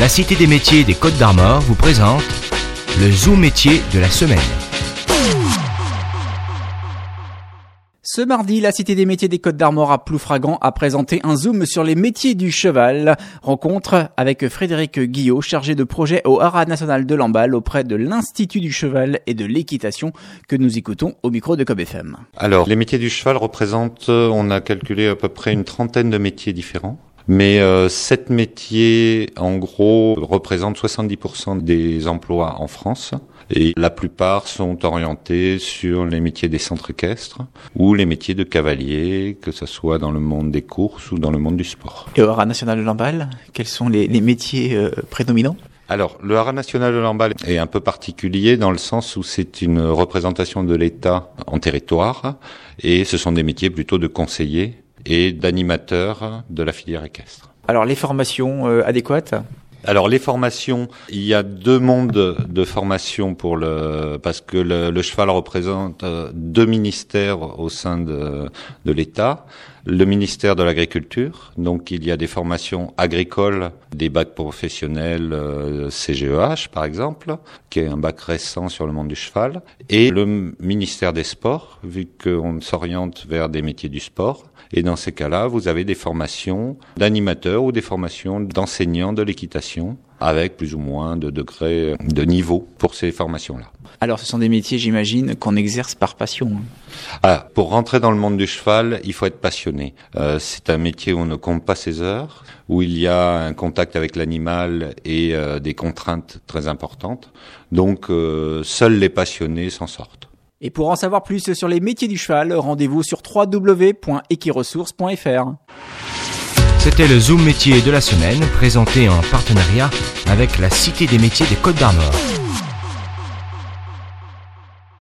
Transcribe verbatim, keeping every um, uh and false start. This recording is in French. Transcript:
La Cité des métiers des Côtes d'Armor vous présente le Zoom métier de la semaine. Ce mardi, la Cité des métiers des Côtes d'Armor à Ploufragan a présenté un zoom sur les métiers du cheval. Rencontre avec Frédéric Guillot, chargé de projet au Haras national de Lamballe auprès de l'Institut du cheval et de l'équitation que nous écoutons au micro de Cob F M. Alors, les métiers du cheval représentent, on a calculé à peu près une trentaine de métiers différents. Mais euh, sept métiers, en gros, représentent soixante-dix pour cent des emplois en France. Et la plupart sont orientés sur les métiers des centres équestres ou les métiers de cavalier, que ce soit dans le monde des courses ou dans le monde du sport. Et au Haras national de Lamballe, quels sont les, les métiers euh, prédominants ? Alors, le Haras national de Lamballe est un peu particulier dans le sens où c'est une représentation de l'État en territoire et ce sont des métiers plutôt de conseillers et d'animateurs de la filière équestre. Alors, les formations euh, adéquates ? Alors les formations, il y a deux mondes de formation pour le parce que le, le cheval représente deux ministères au sein de, de l'État. Le ministère de l'Agriculture, donc il y a des formations agricoles, des bacs professionnels euh, C G E H par exemple, qui est un bac récent sur le monde du cheval, et le ministère des Sports, vu qu'on s'oriente vers des métiers du sport. Et dans ces cas-là, vous avez des formations d'animateurs ou des formations d'enseignants de l'équitation, avec plus ou moins de degrés de niveau pour ces formations-là. Alors, ce sont des métiers, j'imagine, qu'on exerce par passion. Ah, pour rentrer dans le monde du cheval, il faut être passionné. Euh, c'est un métier où on ne compte pas ses heures, où il y a un contact avec l'animal et euh, des contraintes très importantes. Donc, euh, seuls les passionnés s'en sortent. Et pour en savoir plus sur les métiers du cheval, rendez-vous sur w w w point equiresources point f r. C'était le Zoom métier de la semaine, présenté en partenariat avec la Cité des métiers des Côtes d'Armor.